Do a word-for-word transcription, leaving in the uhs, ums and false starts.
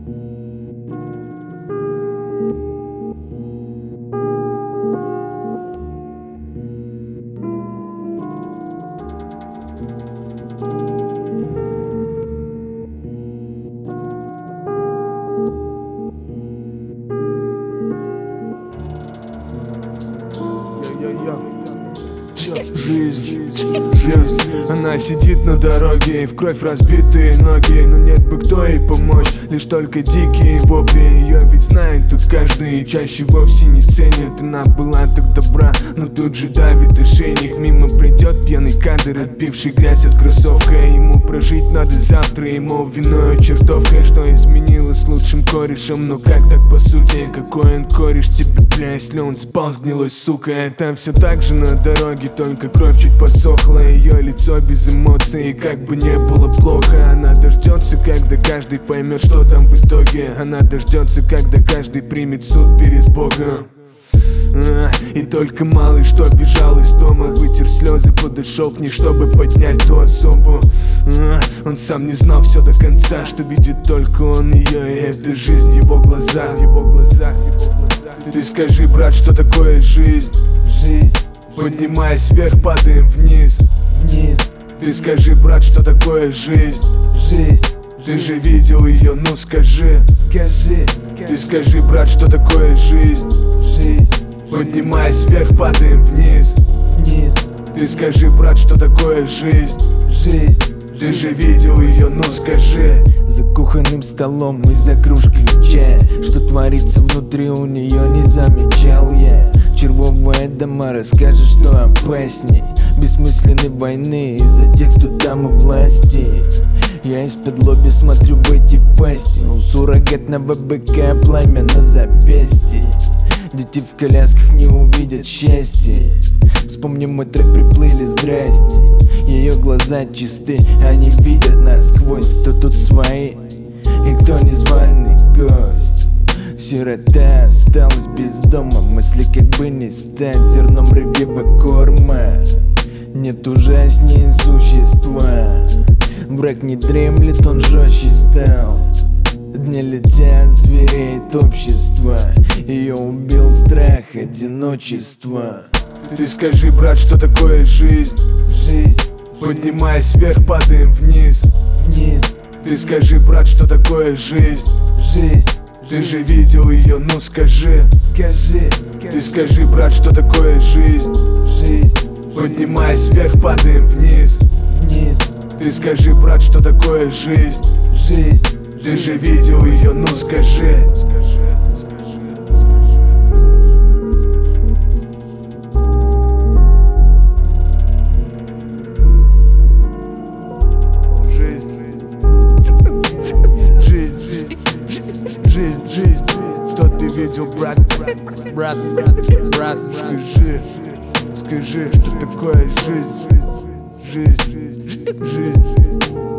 Жизнь, жизнь, она сидит на дороге, и в кровь разбитые ноги. Но нет бы кто ей помочь, лишь только дикие вопли. Ее ведь знает тут каждый, и чаще вовсе не ценит. Она была так добра, но тут же давит ошейник. Мимо придет пьяный кадр, отбивший грязь от кроссовка. Ему прожить надо завтра, ему виною чертовка. Что изменилось с лучшим корешем, но как так по сути? Какой он кореш тебе, бля, если он спал с гнилой сука? Это все так же на дороге, только кровь чуть подсохла. Ее лицо без эмоций, и как бы не было плохо. Она дождется, когда каждый поймет, что там в итоге. Она дождется, когда каждый примет суд перед Богом. а, И только малый, что бежал из дома, вытер слезы, подошел к ней, чтобы поднять ту особу. а, Он сам не знал все до конца, что видит только он ее, и это жизнь в его глазах, в его глазах, в его глазах. Ты скажи, брат, что такое жизнь? Жизнь. Поднимаясь вверх, падаем вниз, вниз. Ты скажи, брат, что такое жизнь? Жизнь. Ты же видел ее, ну скажи, скажи, скажи. Ты скажи, брат, что такое жизнь? Жизнь. Поднимаясь вверх, падаем вниз, вниз. Ты скажи, брат, что такое жизнь? Жизнь. Ты же видел ее, ну скажи. За кухонным столом и за кружкой чая, что творится внутри у нее, не замечал я. Червовая дома расскажет, что опасней бессмысленной войны из-за тех, кто там у власти. Я из-под лоби смотрю в эти пасти. У суррогатного быка пламя на запястье. Дети в колясках не увидят счастья. Вспомним мой трек, приплыли, здрасте. Ее глаза чисты, они видят насквозь. Кто тут свои и кто незваный гость. Сирота осталась без дома, мысли как бы не стать зерном рыбьего корма. Нет ужаснее существа. Враг не дремлет, он жестче стал. Дни летят, звереет общество. Ее убил страх одиночества. Ты скажи, брат, что такое жизнь? Жизнь. Поднимаясь вверх, падаем вниз, вниз. Ты скажи, брат, что такое жизнь? Жизнь. Ты же видел ее, ну скажи, скажи, скажи. Ты скажи, брат, что такое жизнь? Жизнь. Поднимаясь вверх, падаем вниз, вниз. Ты скажи, брат, что такое жизнь? Жизнь. Ты же видел ее, ну скажи. Жизнь, жизнь, что ты видел, брат, брат, брат, брат, скажи, скажи, что такое жизнь, жизнь, жизнь, жизнь.